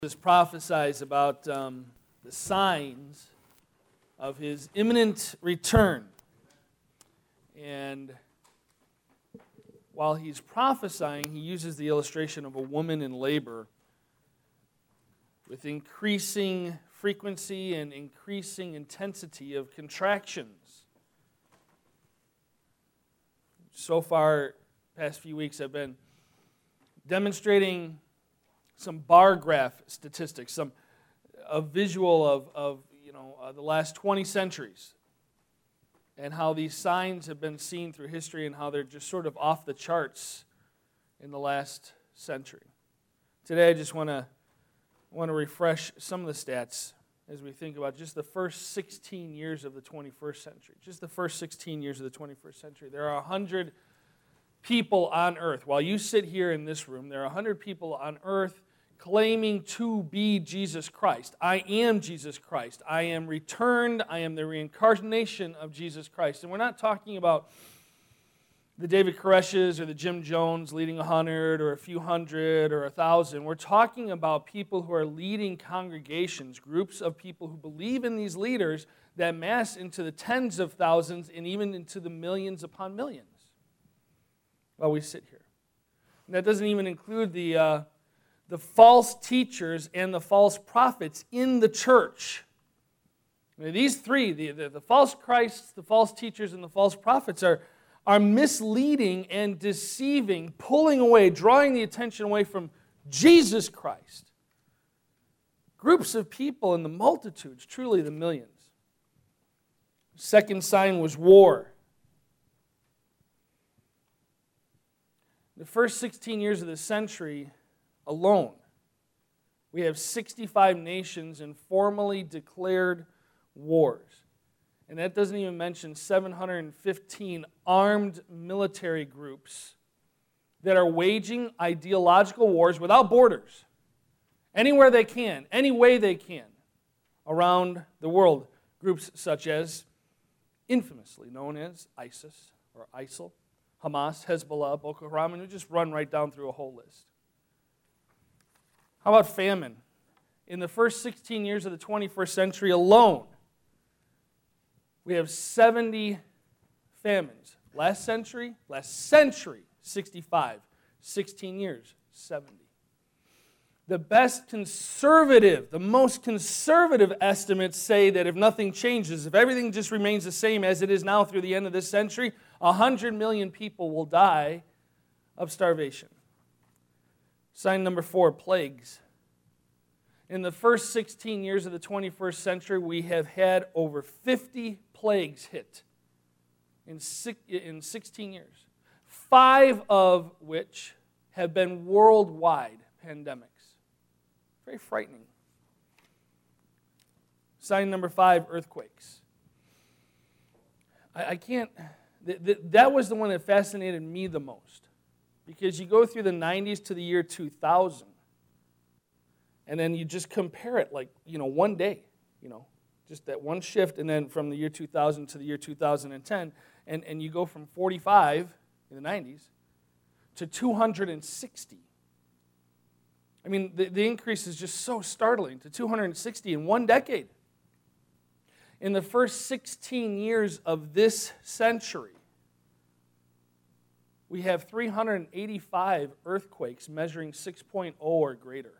Jesus prophesies about the signs of his imminent return. And while he's prophesying, he uses the illustration of a woman in labor with increasing frequency and increasing intensity of contractions. So far, past few weeks, I've been demonstrating some bar graph statistics, a visual of the last 20 centuries, and how these signs have been seen through history and how they're just sort of off the charts in the last century. Today, I just want to refresh some of the stats as we think about just the first 16 years of the 21st century. Just the first 16 years of the 21st century. There are 100 people on earth. While you sit here in this room, there are 100 people on earth claiming to be Jesus Christ. I am Jesus Christ. I am returned. I am the reincarnation of Jesus Christ. And we're not talking about the David Koreshes or the Jim Jones leading 100 or a few hundred or 1,000. We're talking about people who are leading congregations, groups of people who believe in these leaders that mass into the tens of thousands and even into the millions upon millions while we sit here. And that doesn't even include the false teachers and the false prophets in the church. I mean, these three, the false Christs, the false teachers, and the false prophets are misleading and deceiving, pulling away, drawing the attention away from Jesus Christ. Groups of people in the multitudes, truly the millions. Second sign was war. The first 16 years of the century alone, we have 65 nations in formally declared wars. And that doesn't even mention 715 armed military groups that are waging ideological wars without borders, anywhere they can, any way they can, around the world. Groups such as, infamously known as ISIS or ISIL, Hamas, Hezbollah, Boko Haram, and we just run right down through a whole list. How about famine? In the first 16 years of the 21st century alone, we have 70 famines. Last century, 65. 16 years, 70. The most conservative estimates say that if nothing changes, if everything just remains the same as it is now through the end of this century, 100 million people will die of starvation. Sign number 4, plagues. In the first 16 years of the 21st century, we have had over 50 plagues hit in 16 years, 5 of which have been worldwide pandemics. Very frightening. Sign number 5, earthquakes. I can't, that was the one that fascinated me the most, because you go through the 90s to the year 2000, and then you just compare it like, one day, just that one shift, and then from the year 2000 to the year 2010, and you go from 45 in the 90s to 260. I mean, the increase is just so startling, to 260 in one decade. In the first 16 years of this century, we have 385 earthquakes measuring 6.0 or greater.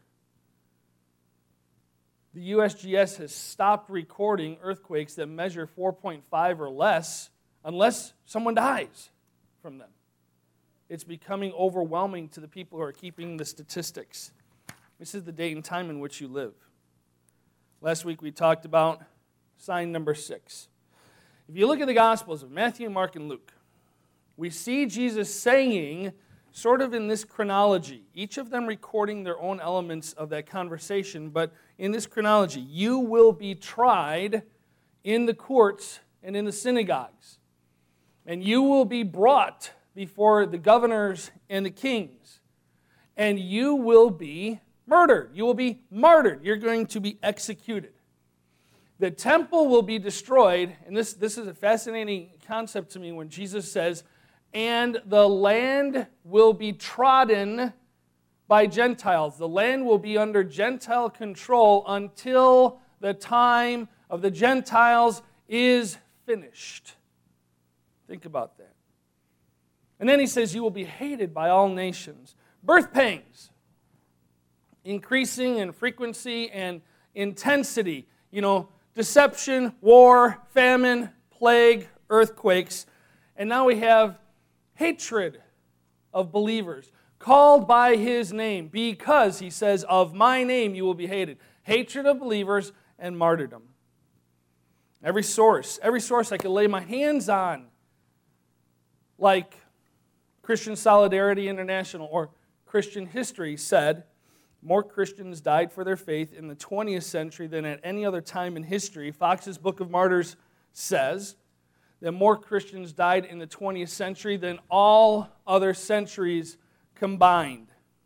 The USGS has stopped recording earthquakes that measure 4.5 or less unless someone dies from them. It's becoming overwhelming to the people who are keeping the statistics. This is the date and time in which you live. Last week we talked about sign number 6. If you look at the Gospels of Matthew, Mark, and Luke, we see Jesus saying, sort of in this chronology, each of them recording their own elements of that conversation, but in this chronology, you will be tried in the courts and in the synagogues, and you will be brought before the governors and the kings, and you will be murdered. You will be martyred. You're going to be executed. The temple will be destroyed, and this is a fascinating concept to me when Jesus says, and the land will be trodden by Gentiles. The land will be under Gentile control until the time of the Gentiles is finished. Think about that. And then he says, you will be hated by all nations. Birth pangs, increasing in frequency and intensity. Deception, war, famine, plague, earthquakes. And now we have hatred of believers, called by his name, because, he says, of my name you will be hated. Hatred of believers and martyrdom. Every source I could lay my hands on, like Christian Solidarity International or Christian History said, more Christians died for their faith in the 20th century than at any other time in history. Fox's Book of Martyrs says that more Christians died in the 20th century than all other centuries combined.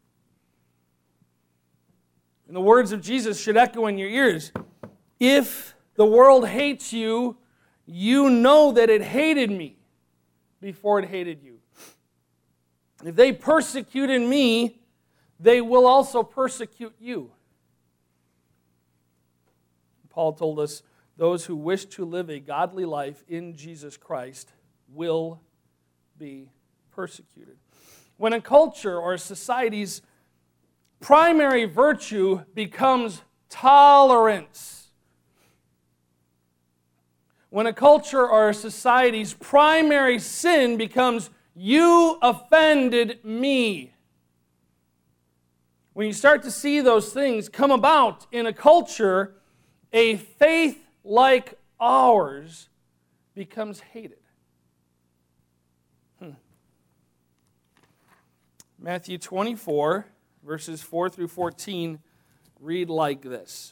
And the words of Jesus should echo in your ears. If the world hates you, you know that it hated me before it hated you. If they persecuted me, they will also persecute you. Paul told us, those who wish to live a godly life in Jesus Christ will be persecuted. When a culture or a society's primary virtue becomes tolerance, when a culture or a society's primary sin becomes, you offended me. When you start to see those things come about in a culture, a faith like ours becomes hated. Matthew 24, verses 4 through 14, read like this.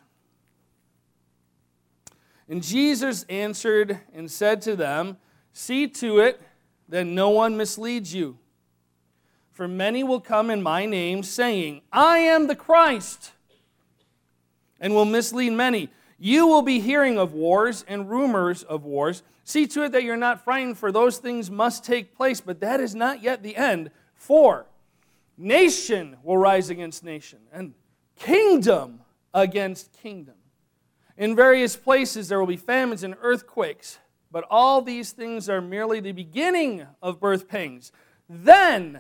And Jesus answered and said to them, see to it that no one misleads you. For many will come in my name, saying, I am the Christ, and will mislead many. You will be hearing of wars and rumors of wars. See to it that you're not frightened, for those things must take place, but that is not yet the end. For nation will rise against nation, and kingdom against kingdom. In various places there will be famines and earthquakes, but all these things are merely the beginning of birth pangs. Then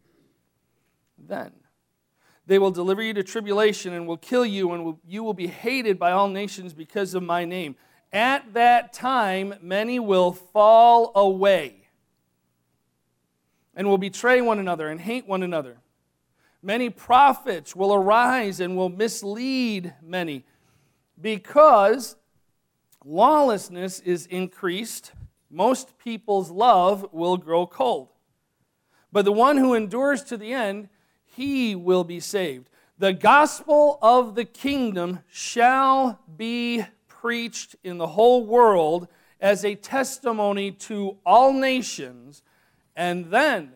they will deliver you to tribulation and will kill you, and you will be hated by all nations because of my name. At that time, many will fall away and will betray one another and hate one another. Many prophets will arise and will mislead many. Because lawlessness is increased, most people's love will grow cold. But the one who endures to the end, he will be saved. The gospel of the kingdom shall be preached in the whole world as a testimony to all nations, and then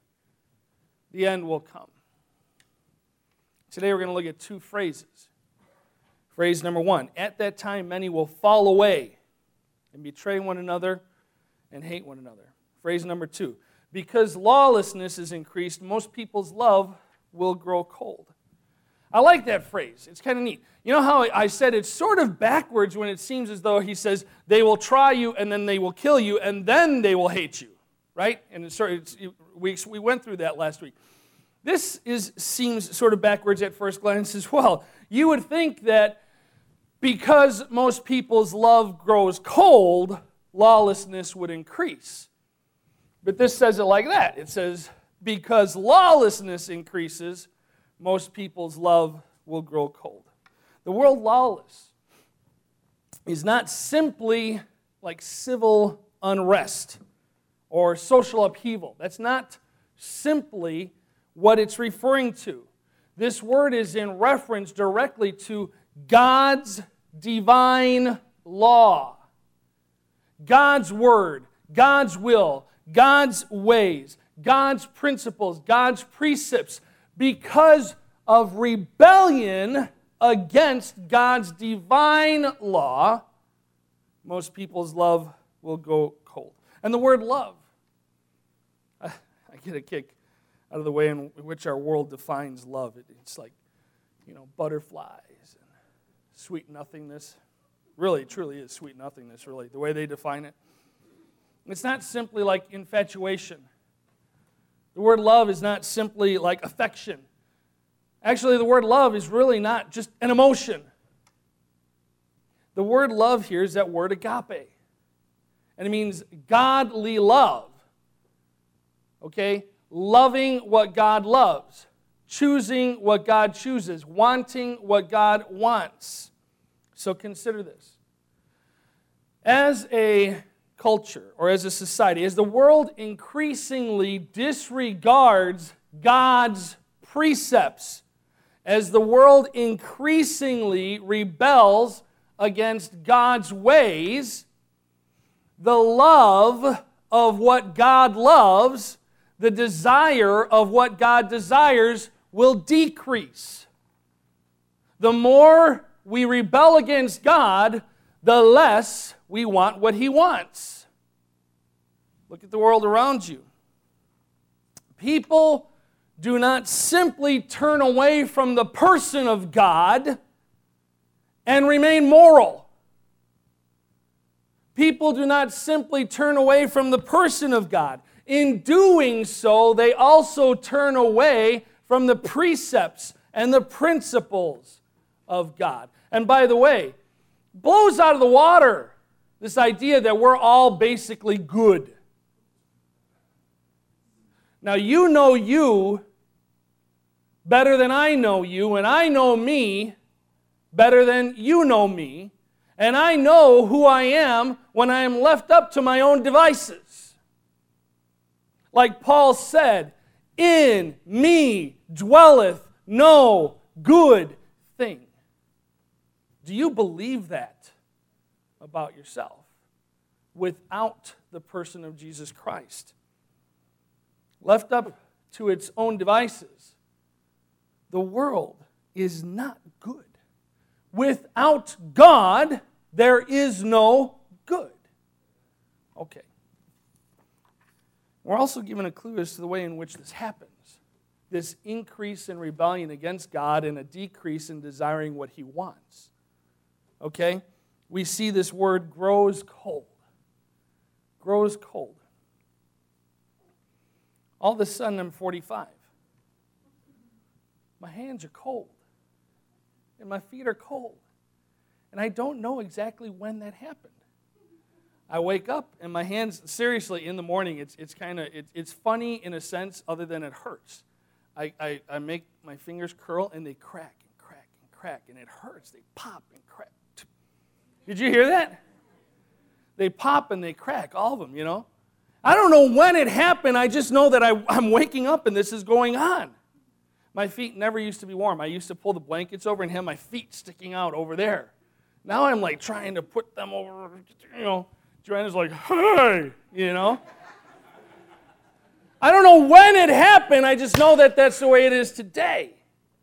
the end will come. Today we're going to look at two phrases. Phrase number one, at that time many will fall away and betray one another and hate one another. Phrase number two, because lawlessness is increased, most people's love will grow cold. I like that phrase. It's kind of neat. You know how I said it's sort of backwards when it seems as though he says they will try you and then they will kill you and then they will hate you, right? And we went through that last week. This seems sort of backwards at first glance as well. You would think that because most people's love grows cold, lawlessness would increase. But this says it like that. It says, because lawlessness increases, most people's love will grow cold. The word lawless is not simply like civil unrest or social upheaval. That's not simply what it's referring to. This word is in reference directly to God's divine law. God's word, God's will, God's ways, God's principles, God's precepts. Because of rebellion against God's divine law, most people's love will go cold. And the word love, I get a kick out of the way in which our world defines love. It's like, butterflies and sweet nothingness. Really, it truly is sweet nothingness, really, the way they define it. It's not simply like infatuation. The word love is not simply like affection. Actually, the word love is really not just an emotion. The word love here is that word agape. And it means godly love. Okay? Loving what God loves. Choosing what God chooses. Wanting what God wants. So consider this. As a culture, or as a society, as the world increasingly disregards God's precepts, as the world increasingly rebels against God's ways, the love of what God loves, the desire of what God desires, will decrease. The more we rebel against God, the less we want what He wants. Look at the world around you. People do not simply turn away from the person of God and remain moral. People do not simply turn away from the person of God. In doing so, they also turn away from the precepts and the principles of God. And by the way, blows out of the water this idea that we're all basically good. Now, you know you better than I know you, and I know me better than you know me, and I know who I am when I am left up to my own devices. Like Paul said, in me dwelleth no good thing. Do you believe that about yourself without the person of Jesus Christ? Left up to its own devices, the world is not good. Without God, there is no good. Okay. We're also given a clue as to the way in which this happens. This increase in rebellion against God and a decrease in desiring what He wants. Okay? We see this word grows cold. Grows cold. All of a sudden, I'm 45. My hands are cold. And my feet are cold. And I don't know exactly when that happened. I wake up and my hands, seriously, in the morning, it's funny in a sense other than it hurts. I make my fingers curl and they crack and crack and crack and it hurts. They pop and crack. Did you hear that? They pop and they crack, all of them, I don't know when it happened. I just know that I'm waking up and this is going on. My feet never used to be warm. I used to pull the blankets over and have my feet sticking out over there. Now I'm like trying to put them over, Joanna's like, hey, I don't know when it happened. I just know that that's the way it is today.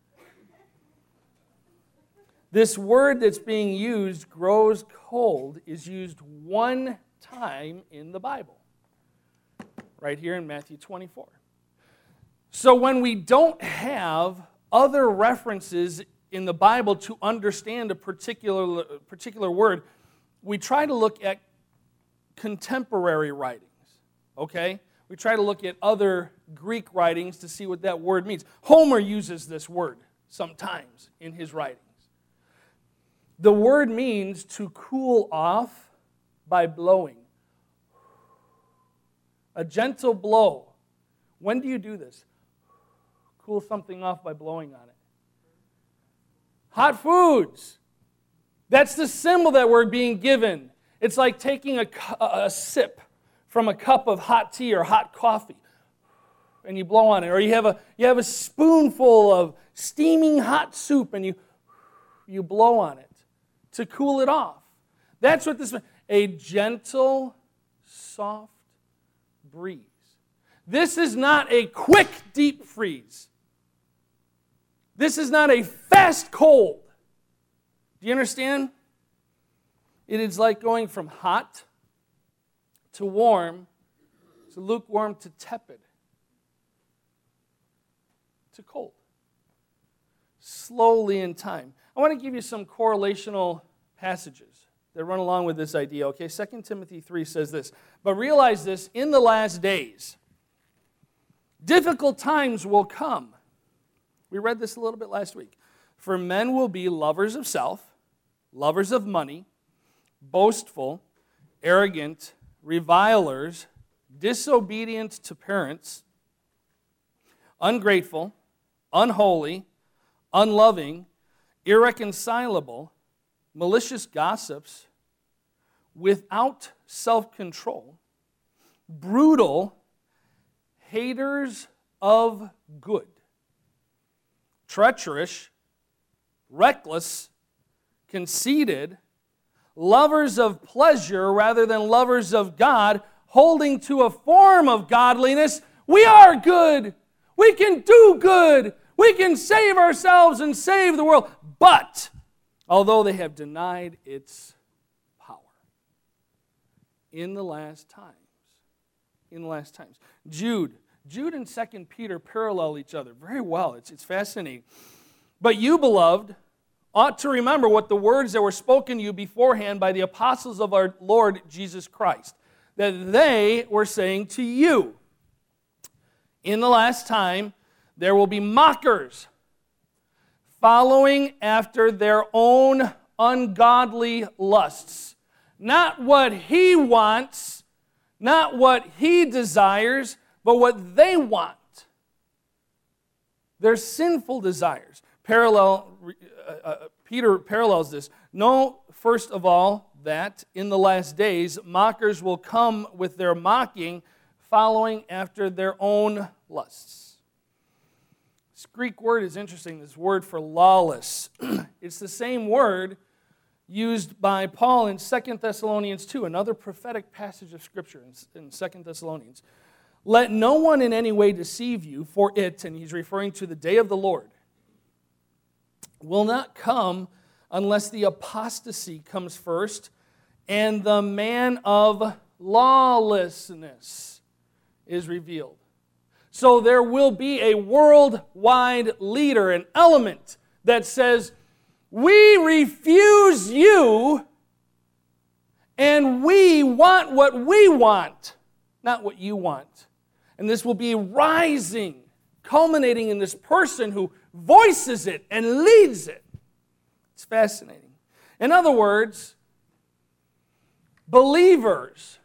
This word that's being used, grows cold, is used one time in the Bible. Right here in Matthew 24. So when we don't have other references in the Bible to understand a particular word, we try to look at contemporary writings, okay? We try to look at other Greek writings to see what that word means. Homer uses this word sometimes in his writings. The word means to cool off by blowing. A gentle blow. When do you do this? Cool something off by blowing on it. Hot foods. That's the symbol that we're being given. It's like taking a sip from a cup of hot tea or hot coffee, and you blow on it. Or you have a spoonful of steaming hot soup, and you blow on it to cool it off. That's what this means. A gentle, soft breeze. This is not a quick deep freeze. This is not a fast cold. Do you understand? It is like going from hot to warm to lukewarm to tepid. to cold. Slowly in time. I want to give you some correlational passages that run along with this idea. Okay, 2 Timothy 3 says this, but realize this, in the last days, difficult times will come. We read this a little bit last week. For men will be lovers of self, lovers of money, boastful, arrogant, revilers, disobedient to parents, ungrateful, unholy, unloving, irreconcilable, malicious gossips, without self-control, brutal, haters of good, treacherous, reckless, conceited, lovers of pleasure rather than lovers of God, holding to a form of godliness. We are good. We can do good. We can save ourselves and save the world. But, although they have denied its power. In the last times. Jude and 2 Peter parallel each other very well. It's fascinating. But you, beloved, ought to remember what the words that were spoken to you beforehand by the apostles of our Lord Jesus Christ, that they were saying to you, in the last time, there will be mockers, following after their own ungodly lusts. Not what he wants, not what he desires, but what they want. Their sinful desires. Peter parallels this. Know, first of all, that in the last days, mockers will come with their mocking, following after their own lusts. This Greek word is interesting, this word for lawless. It's the same word used by Paul in 2 Thessalonians 2, another prophetic passage of Scripture in 2 Thessalonians. Let no one in any way deceive you, for it, and he's referring to the day of the Lord, will not come unless the apostasy comes first and the man of lawlessness is revealed. So there will be a worldwide leader, an element that says, we refuse you and we want what we want, not what you want. And this will be rising, culminating in this person who voices it and leads it. It's fascinating. In other words, believers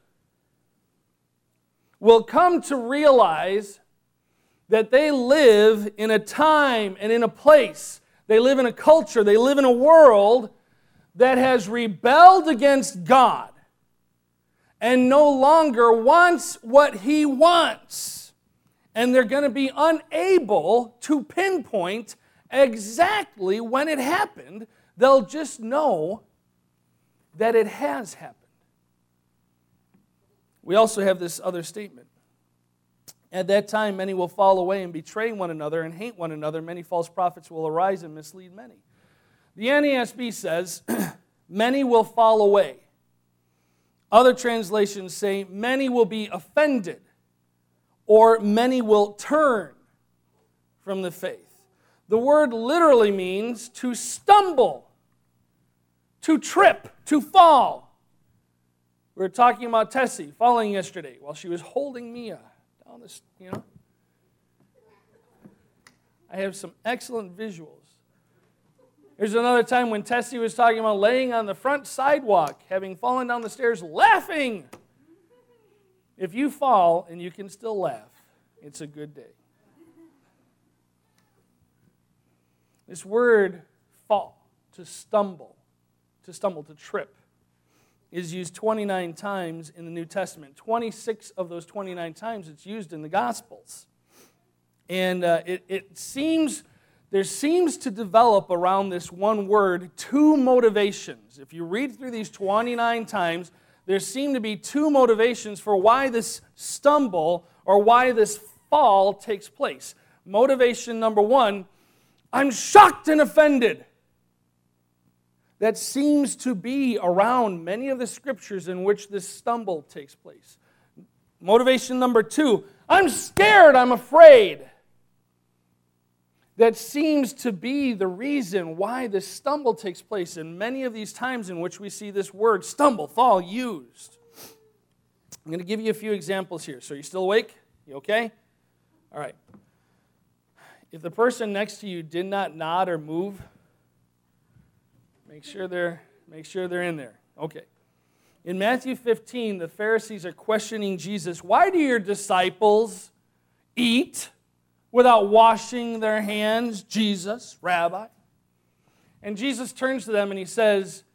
will come to realize that they live in a time and in a place, they live in a culture, they live in a world that has rebelled against God and no longer wants what He wants. And they're going to be unable to pinpoint exactly when it happened. They'll just know that it has happened. We also have this other statement. At that time, many will fall away and betray one another and hate one another. Many false prophets will arise and mislead many. The NASB says, many will fall away. Other translations say, many will be offended, or many will turn from the faith. The word literally means to stumble, to trip, to fall. We were talking about Tessie falling yesterday while she was holding Mia down this, I have some excellent visuals. There's another time when Tessie was talking about laying on the front sidewalk, having fallen down the stairs, laughing. If you fall and you can still laugh, it's a good day. This word fall, to stumble, to trip, is used 29 times in the New Testament. 26 of those 29 times it's used in the Gospels. And there seems to develop around this one word two motivations. If you read through these 29 times, there seem to be two motivations for why this stumble or why this fall takes place. Motivation number one, I'm shocked and offended. That seems to be around many of the scriptures in which this stumble takes place. Motivation number two, I'm scared, I'm afraid. that seems to be the reason why this stumble takes place in many of these times in which we see this word stumble, fall, used. I'm going to give you a few examples here. So, you still awake? You okay? All right. If the person next to you did not nod or move, make sure they're in there. Okay. In Matthew 15, the Pharisees are questioning Jesus. Why do your disciples eat without washing their hands? Jesus, Rabbi. And Jesus turns to them and he says,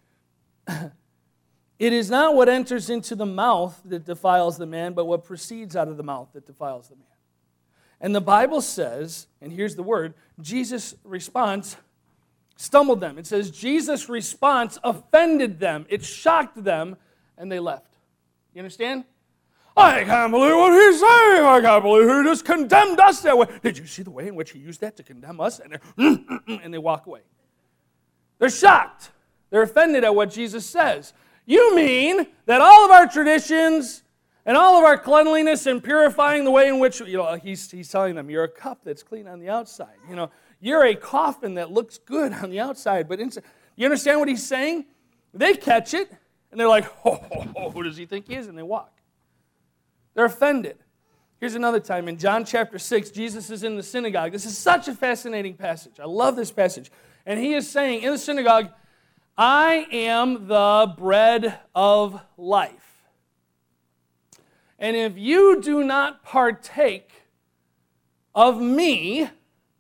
it is not what enters into the mouth that defiles the man, but what proceeds out of the mouth that defiles the man. And the Bible says, and here's the word, Jesus' response stumbled them. It says Jesus' response offended them. It shocked them, and they left. You understand? I can't believe what he's saying. I can't believe he just condemned us that way. Did you see the way in which he used that to condemn us? And they walk away. They're shocked. They're offended at what Jesus says. You mean that all of our traditions and all of our cleanliness and purifying the way in which, he's telling them, you're a cup that's clean on the outside. You're a coffin that looks good on the outside, but inside. You understand what he's saying? They catch it, and they're like, who does he think he is? And they walk. They're offended. Here's another time. In John chapter 6, Jesus is in the synagogue. This is such a fascinating passage. I love this passage. And he is saying in the synagogue, I am the bread of life. And if you do not partake of me,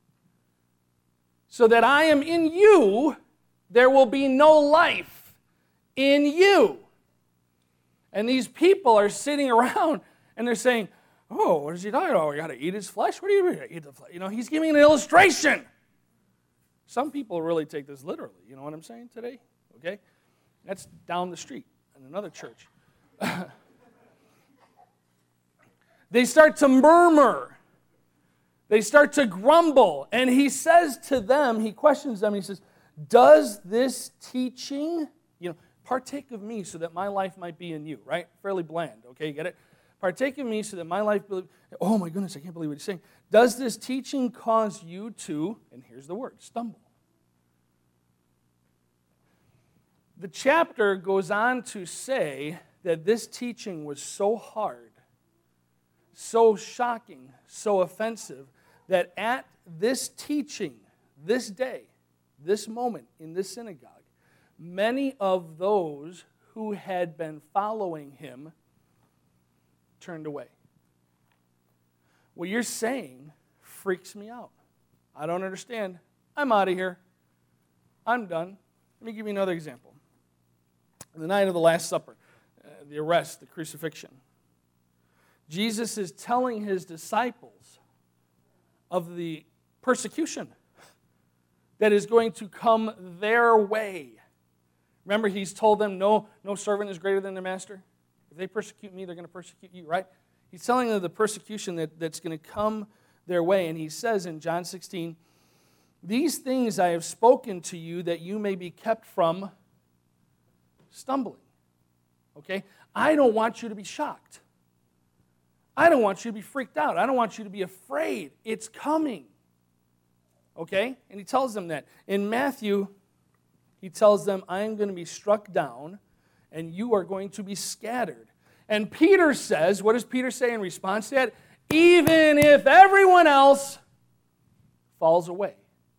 so that I am in you, there will be no life in you. And these people are sitting around and they're saying, oh, what is he talking about? We got to eat his flesh? What do you mean eat the flesh? He's giving an illustration. Some people really take this literally. You know what I'm saying today? Okay? That's down the street in another church. They start to murmur. They start to grumble. And he says to them, he questions them, he says, does this teaching, partake of me so that my life might be in you, right? Fairly bland, okay, you get it? Partake of me so that my life, oh my goodness, I can't believe what he's saying. Does this teaching cause you to, and here's the word, stumble? The chapter goes on to say that this teaching was so hard, so shocking, so offensive, that at this teaching, this day, this moment in this synagogue, many of those who had been following him turned away. What you're saying freaks me out. I don't understand. I'm out of here. I'm done. Let me give you another example. The night of the Last Supper, the arrest, the crucifixion, Jesus is telling his disciples of the persecution that is going to come their way. Remember, he's told them, no servant is greater than their master. If they persecute me, they're going to persecute you, right? He's telling them the persecution that's going to come their way. And he says in John 16, these things I have spoken to you that you may be kept from stumbling. Okay? I don't want you to be shocked. I don't want you to be freaked out. I don't want you to be afraid. It's coming. Okay? And he tells them that. In Matthew, he tells them, I am going to be struck down, and you are going to be scattered. And Peter says, what does Peter say in response to that? Even if everyone else falls away,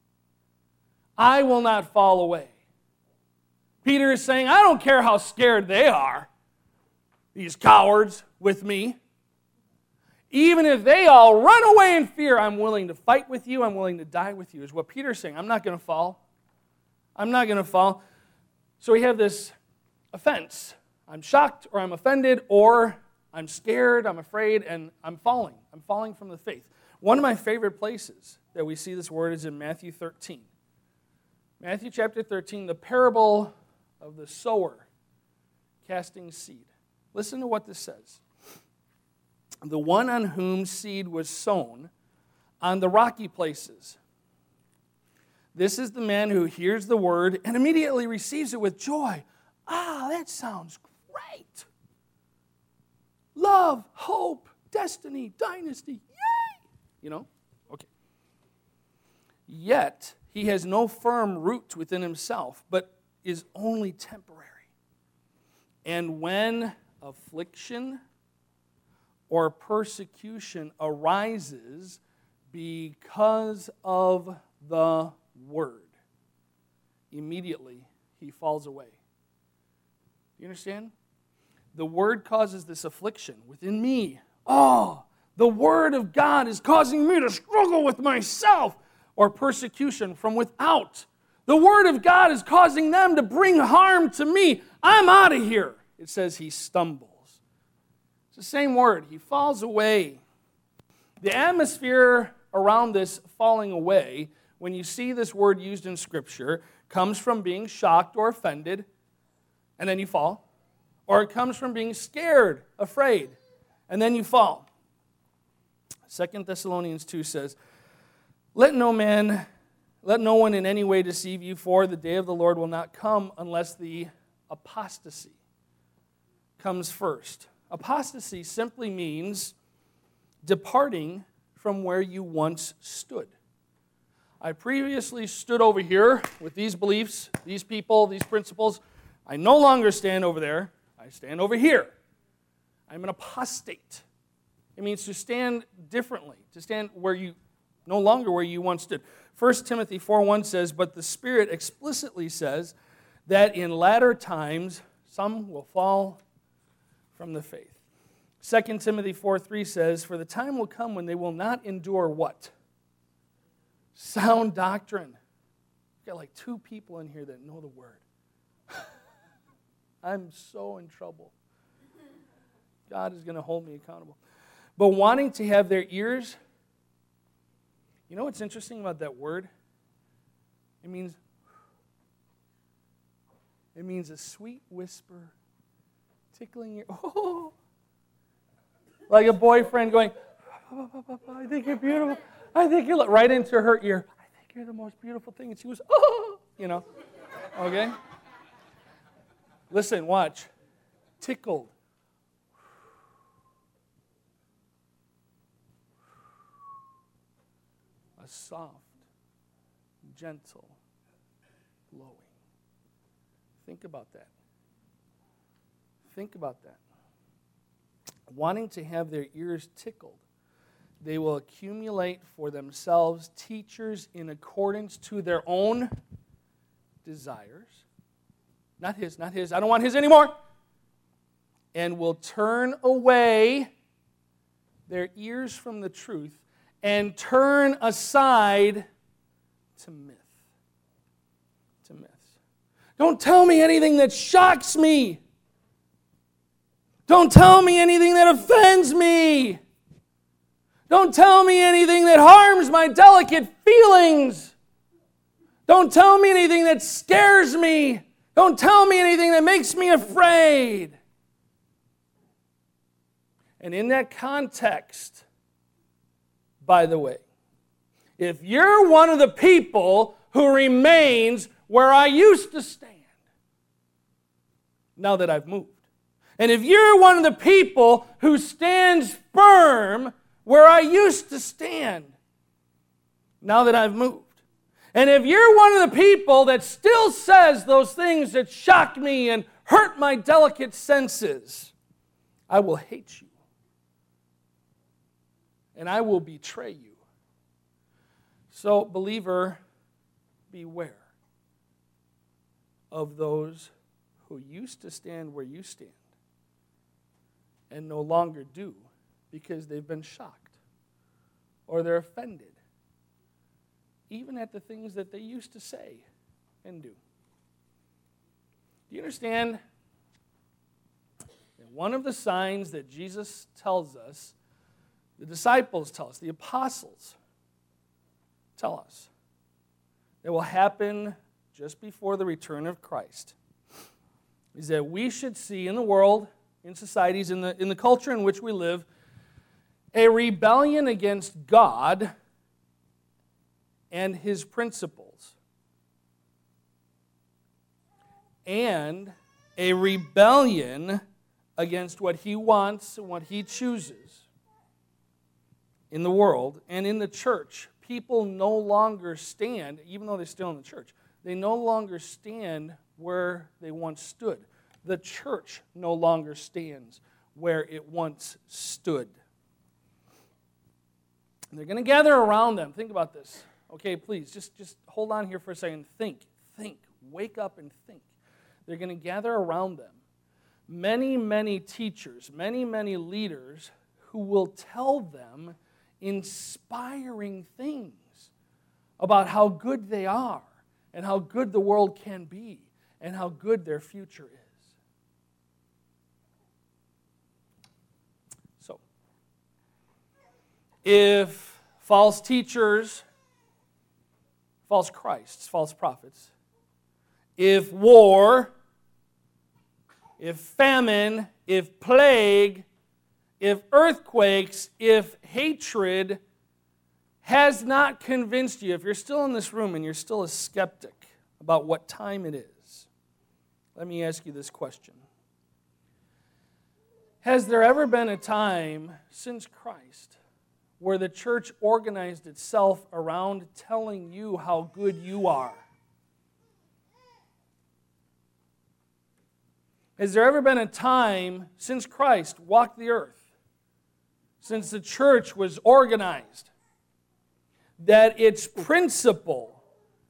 I will not fall away. Peter is saying, I don't care how scared they are, these cowards with me. Even if they all run away in fear, I'm willing to fight with you. I'm willing to die with you, is what Peter's saying. I'm not going to fall. I'm not going to fall. So we have this offense. I'm shocked, or I'm offended, or I'm scared, I'm afraid, and I'm falling. I'm falling from the faith. One of my favorite places that we see this word is in Matthew 13. Matthew chapter 13, the parable of the sower casting seed. Listen to what this says. The one on whom seed was sown on the rocky places. This is the man who hears the word and immediately receives it with joy. That sounds great. Love, hope, destiny, dynasty, yay! Okay. Yet he has no firm root within himself, but is only temporary. And when affliction or persecution arises because of the word, immediately he falls away. Do you understand? The word causes this affliction within me. Oh, the word of God is causing me to struggle with myself. Or persecution from without. The word of God is causing them to bring harm to me. I'm out of here. It says he stumbles. It's the same word. He falls away. The atmosphere around this falling away, when you see this word used in Scripture, comes from being shocked or offended, and then you fall. Or it comes from being scared, afraid, and then you fall. 2 Thessalonians 2 says, Let no one in any way deceive you, for the day of the Lord will not come unless the apostasy comes first. Apostasy simply means departing from where you once stood. I previously stood over here with these beliefs, these people, these principles. I no longer stand over there. I stand over here. I'm an apostate. It means to stand differently, to stand no longer where you once stood. 1 Timothy 4:1 says, But the Spirit explicitly says that in latter times some will fall from the faith. 2 Timothy 4:3 says, For the time will come when they will not endure what? Sound doctrine. We've got like 2 people in here that know the word. I'm so in trouble. God is going to hold me accountable. But wanting to have their ears, you know what's interesting about that word? It means a sweet whisper, tickling your, oh, like a boyfriend going, I think you're beautiful. I think you're, right into her ear. I think you're the most beautiful thing. And she goes, oh, okay? Listen, watch. Tickled. A soft, gentle, blowing. Think about that. Think about that. Wanting to have their ears tickled, they will accumulate for themselves teachers in accordance to their own desires. Not his. I don't want his anymore. And will turn away their ears from the truth and turn aside to myth. To myths. Don't tell me anything that shocks me. Don't tell me anything that offends me. Don't tell me anything that harms my delicate feelings. Don't tell me anything that scares me. Don't tell me anything that makes me afraid. And in that context, by the way, if you're one of the people who remains where I used to stand, now that I've moved, and if you're one of the people who stands firm where I used to stand, now that I've moved, and if you're one of the people that still says those things that shock me and hurt my delicate senses, I will hate you. And I will betray you. So, believer, beware of those who used to stand where you stand and no longer do because they've been shocked or they're offended, even at the things that they used to say and do. Do you understand that one of the signs that Jesus tells us, the disciples tell us, the apostles tell us, that will happen just before the return of Christ, is that we should see in the world, in societies, in the culture in which we live, a rebellion against God and His principles, and a rebellion against what He wants and what He chooses in the world and in the church, people no longer stand, even though they're still in the church, they no longer stand where they once stood. The church no longer stands where it once stood. And they're going to gather around them. Think about this. Okay, please, just hold on here for a second. Think. Wake up and think. They're going to gather around them many, many teachers, many, many leaders who will tell them inspiring things about how good they are and how good the world can be and how good their future is. So, if false teachers, false Christs, false prophets, if war, if famine, if plague, if earthquakes, if hatred has not convinced you, if you're still in this room and you're still a skeptic about what time it is, let me ask you this question. Has there ever been a time since Christ where the church organized itself around telling you how good you are? Has there ever been a time since Christ walked the earth, since the church was organized, that its principle,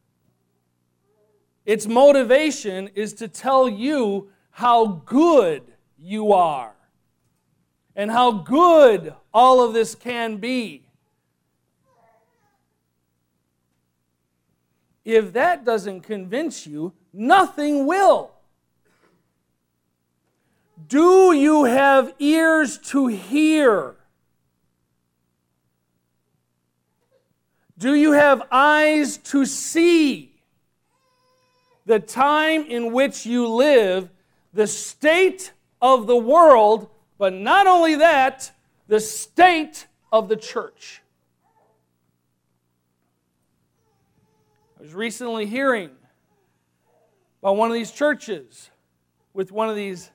its motivation is to tell you how good you are and how good all of this can be? If that doesn't convince you, nothing will. Do you have ears to hear? Do you have eyes to see the time in which you live, the state of the world, but not only that, the state of the church? I was recently hearing about one of these churches with one of these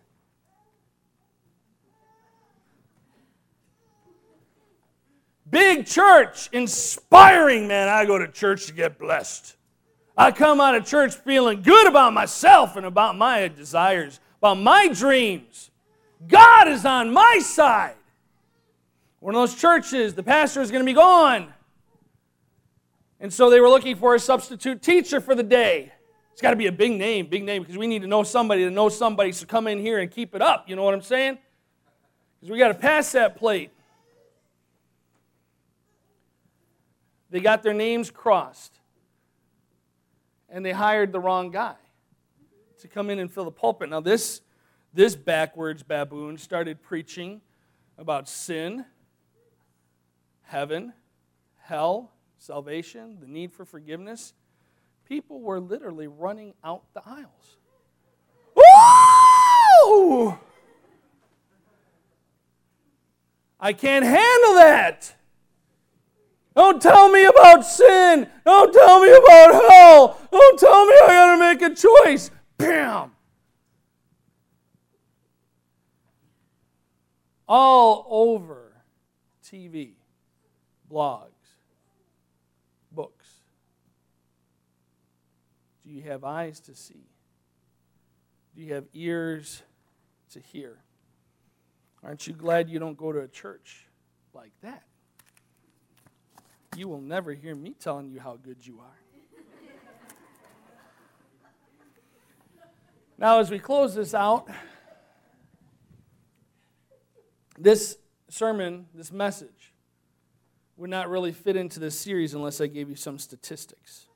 big church, inspiring, man. I go to church to get blessed. I come out of church feeling good about myself and about my desires, about my dreams. God is on my side. One of those churches, the pastor is going to be gone. And so they were looking for a substitute teacher for the day. It's got to be a big name, because we need to know somebody to come in here and keep it up. You know what I'm saying? Because we got to pass that plate. They got their names crossed, and they hired the wrong guy to come in and fill the pulpit. Now this backwards baboon started preaching about sin, heaven, hell, salvation, the need for forgiveness. People were literally running out the aisles. Woo! I can't handle that. Don't tell me about sin. Don't tell me about hell. Don't tell me I got to make a choice. Bam! All over TV, blogs, books. Do you have eyes to see? Do you have ears to hear? Aren't you glad you don't go to a church like that? You will never hear me telling you how good you are. Now, as we close this out, this sermon, this message, would not really fit into this series unless I gave you some statistics.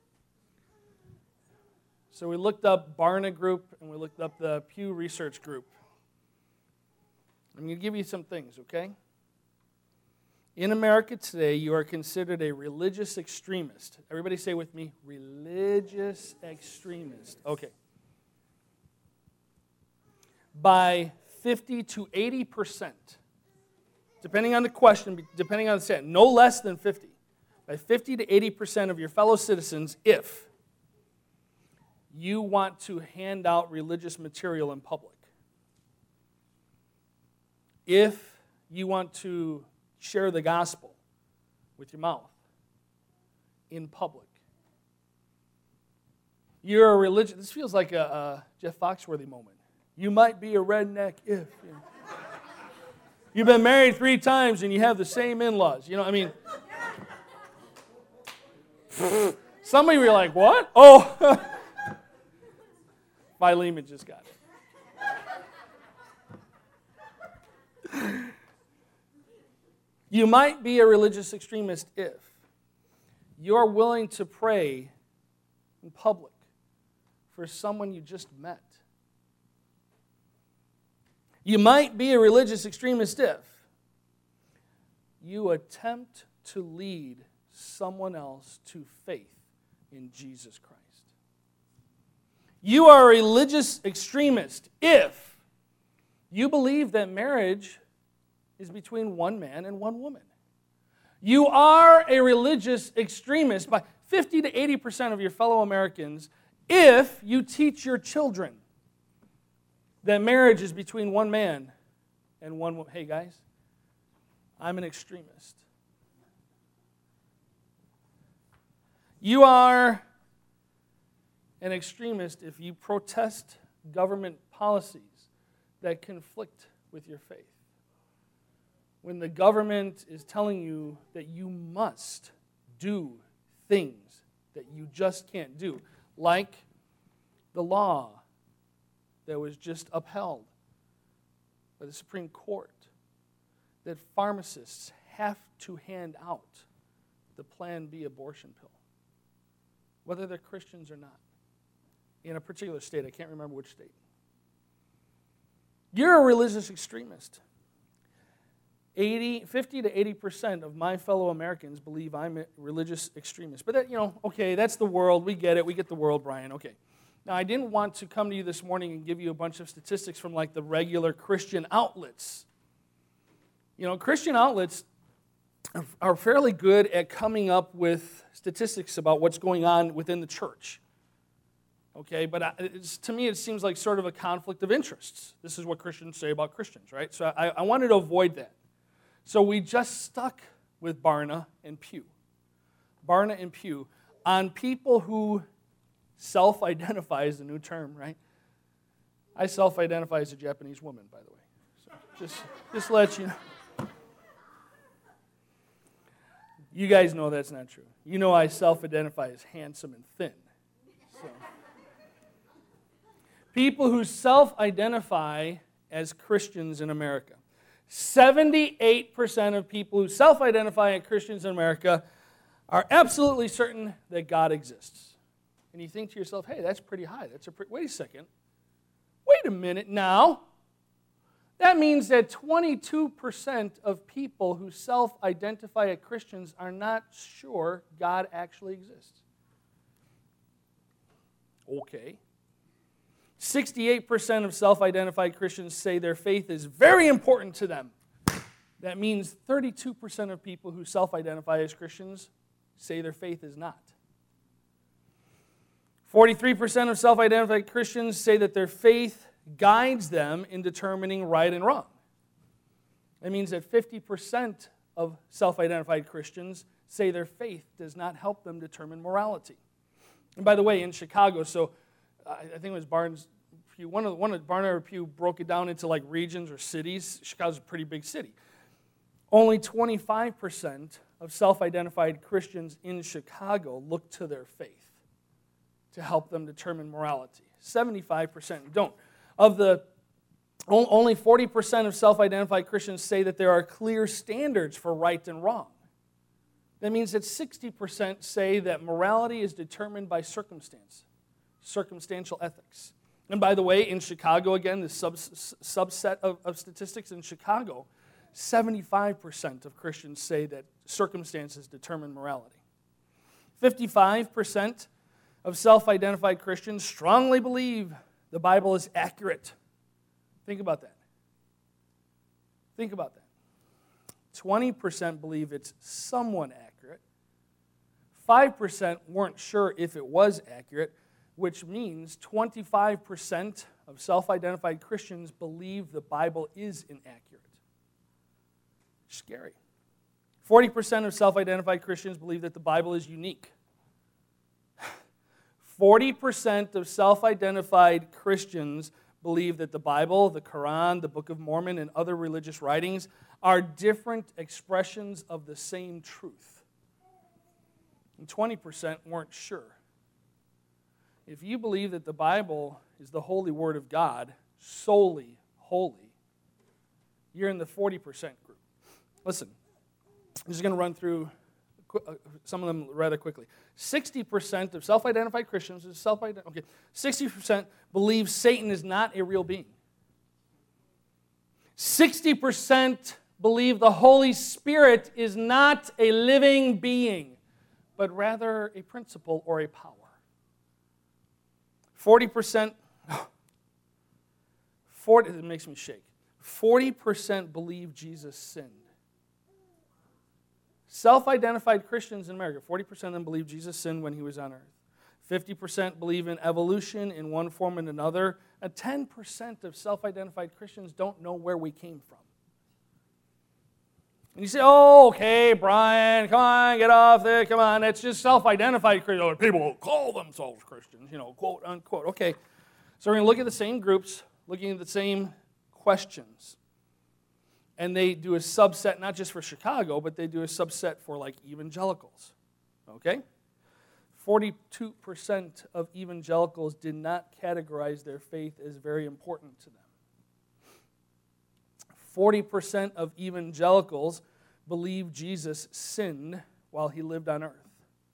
So we looked up Barna Group and we looked up the Pew Research Group. I'm going to give you some things, okay? In America today, you are considered a religious extremist. Everybody say with me, religious extremist. Okay. By 50 to 80%, depending on the question, depending on the sentence, no less than 50. By 50 to 80% of your fellow citizens, if you want to hand out religious material in public, if you want to share the gospel with your mouth, in public. You're a religious, this feels like a Jeff Foxworthy moment. You might be a redneck if. You know. You've been married 3 times and you have the same in-laws. You know, I mean. Some of you are like, what? Oh. Philemon just got it. You might be a religious extremist if you're willing to pray in public for someone you just met. You might be a religious extremist if you attempt to lead someone else to faith in Jesus Christ. You are a religious extremist if you believe that marriage is between one man and one woman. You are a religious extremist by 50 to 80% of your fellow Americans if you teach your children that marriage is between one man and one woman. Hey guys, I'm an extremist. You are an extremist if you protest government policies that conflict with your faith. When the government is telling you that you must do things that you just can't do, like the law that was just upheld by the Supreme Court, that pharmacists have to hand out the Plan B abortion pill, whether they're Christians or not, in a particular state. I can't remember which state. You're a religious extremist. 50 to 80% of my fellow Americans believe I'm a religious extremist. But that, okay, that's the world. We get it. We get the world, Brian. Okay. Now, I didn't want to come to you this morning and give you a bunch of statistics from like the regular Christian outlets. Christian outlets are fairly good at coming up with statistics about what's going on within the church. Okay, but to me it seems like sort of a conflict of interests. This is what Christians say about Christians, right? So I wanted to avoid that. So we just stuck with Barna and Pew. Barna and Pew on people who self-identify is the new term, right? I self-identify as a Japanese woman, by the way. So just to let you know. You guys know that's not true. You know I self-identify as handsome and thin. So. People who self-identify as Christians in America. 78% of people who self-identify as Christians in America are absolutely certain that God exists. And you think to yourself, hey, that's pretty high. Wait a second. Wait a minute now. That means that 22% of people who self-identify as Christians are not sure God actually exists. Okay. 68% of self-identified Christians say their faith is very important to them. That means 32% of people who self-identify as Christians say their faith is not. 43% of self-identified Christians say that their faith guides them in determining right and wrong. That means that 50% of self-identified Christians say their faith does not help them determine morality. And by the way, in Chicago, so I think it was Barnes Pew, one of Barna or Pew broke it down into like regions or cities. Chicago's a pretty big city. Only 25% of self-identified Christians in Chicago look to their faith to help them determine morality. 75% don't. Only 40% of self-identified Christians say that there are clear standards for right and wrong. That means that 60% say that morality is determined by circumstance, circumstantial ethics. And by the way, in Chicago, again, the subset of statistics in Chicago, 75% of Christians say that circumstances determine morality. 55% of self-identified Christians strongly believe the Bible is accurate. Think about that. Think about that. 20% believe it's somewhat accurate. 5% weren't sure if it was accurate, which means 25% of self-identified Christians believe the Bible is inaccurate. Scary. 40% of self-identified Christians believe that the Bible is unique. 40% of self-identified Christians believe that the Bible, the Quran, the Book of Mormon, and other religious writings are different expressions of the same truth. And 20% weren't sure. If you believe that the Bible is the holy Word of God, solely holy, you're in the 40% group. Listen, I'm just going to run through some of them rather quickly. 60% of self-identified Christians, 60% believe Satan is not a real being. 60% believe the Holy Spirit is not a living being, but rather a principle or a power. 40%, it makes me shake. 40% believe Jesus sinned. Self-identified Christians in America, 40% of them believe Jesus sinned when he was on earth. 50% believe in evolution in one form and another. And 10% of self-identified Christians don't know where we came from. And you say, oh, okay, Brian, come on, get off there, come on. It's just self-identified Christians. People call themselves Christians, quote, unquote. Okay, so we're going to look at the same groups, looking at the same questions. And they do a subset, not just for Chicago, but they do a subset for like evangelicals. Okay? 42% of evangelicals did not categorize their faith as very important to them. 40% of evangelicals believe Jesus sinned while he lived on earth.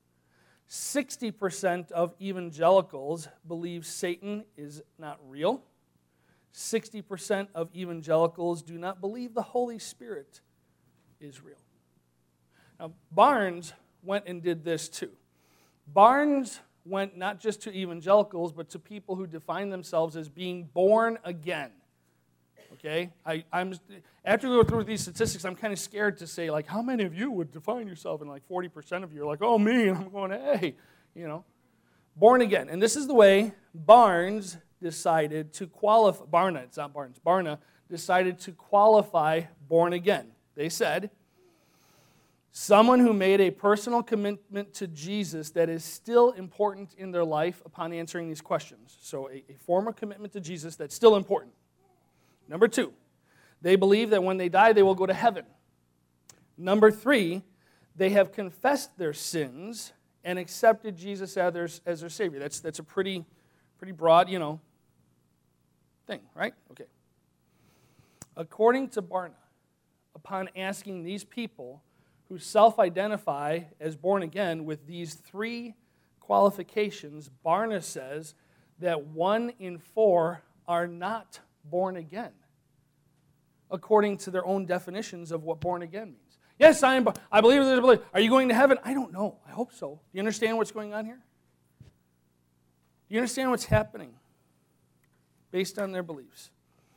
60% of evangelicals believe Satan is not real. 60% of evangelicals do not believe the Holy Spirit is real. Now, Barnes went and did this too. Barnes went not just to evangelicals, but to people who define themselves as being born again. Okay? After we go through these statistics, I'm kind of scared to say, like, how many of you would define yourself? And like 40% of you are like, oh, me. And I'm going, hey, born again. And this is the way Barnes decided to qualify, Barna decided to qualify born again. They said, someone who made a personal commitment to Jesus that is still important in their life upon answering these questions. So a former commitment to Jesus that's still important. Number 2, they believe that when they die, they will go to heaven. Number 3, they have confessed their sins and accepted Jesus as their Savior. That's a pretty broad, thing, right? Okay. According to Barna, upon asking these people who self-identify as born again with these 3 qualifications, Barna says that 1 in 4 are not born again, according to their own definitions of what born again means. Yes, I believe there's a belief. Are you going to heaven? I don't know. I hope so. Do you understand what's going on here? Do you understand what's happening based on their beliefs?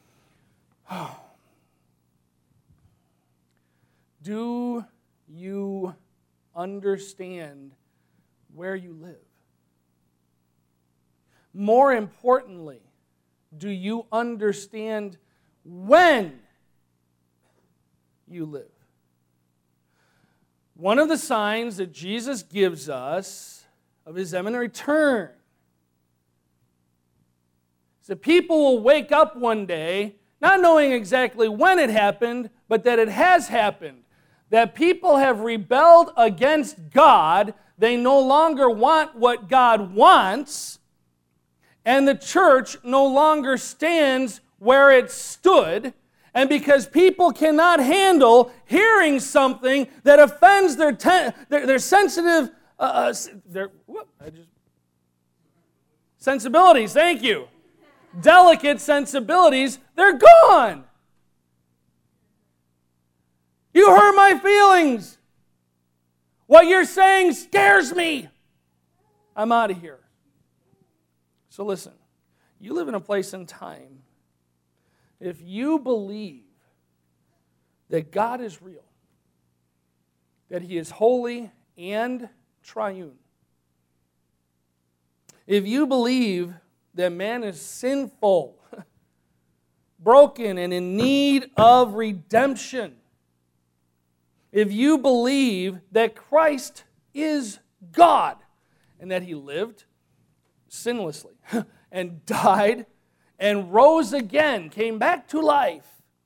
Do you understand where you live? More importantly, do you understand when you live? One of the signs that Jesus gives us of his imminent return is that people will wake up one day not knowing exactly when it happened, but that it has happened. That people have rebelled against God. They no longer want what God wants. And the church no longer stands where it stood. And because people cannot handle hearing something that offends their sensitive, sensibilities, thank you. Delicate sensibilities, they're gone. You hurt my feelings. What you're saying scares me. I'm out of here. So listen, you live in a place and time. If you believe that God is real, that he is holy and triune, if you believe that man is sinful, broken, and in need of redemption, if you believe that Christ is God and that he lived, sinlessly and died and rose again, came back to life,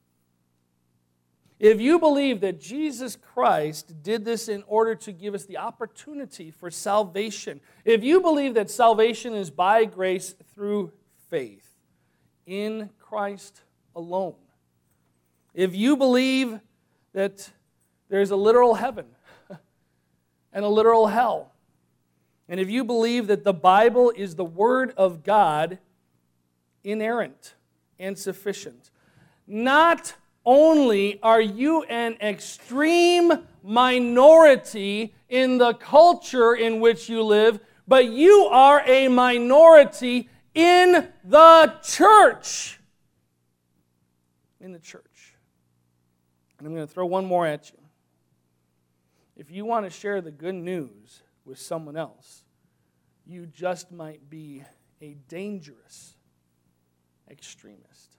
if you believe that Jesus Christ did this in order to give us the opportunity for salvation, if you believe that salvation is by grace through faith in Christ alone, if you believe that there's a literal heaven and a literal hell, and if you believe that the Bible is the Word of God, inerrant and sufficient, not only are you an extreme minority in the culture in which you live, but you are a minority in the church. In the church. And I'm going to throw one more at you. If you want to share the good news with someone else, you just might be a dangerous extremist.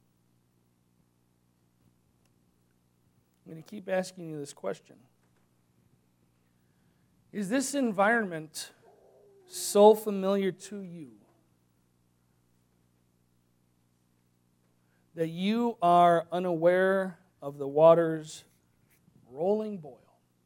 I'm going to keep asking you this question. Is this environment so familiar to you that you are unaware of the water's rolling boil?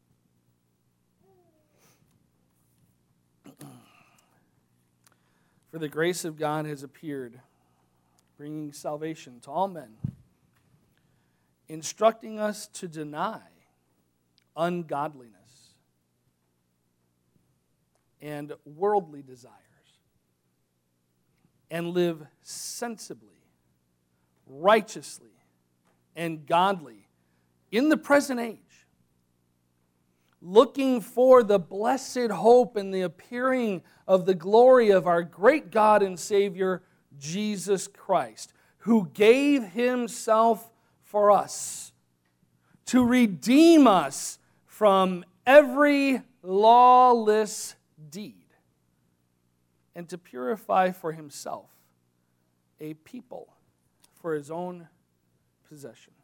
For the grace of God has appeared, bringing salvation to all men, instructing us to deny ungodliness and worldly desires and live sensibly, righteously, and godly in the present age, looking for the blessed hope and the appearing of the glory of our great God and Savior, Jesus Christ, who gave Himself for us to redeem us from every lawless deed and to purify for Himself a people for His own possession.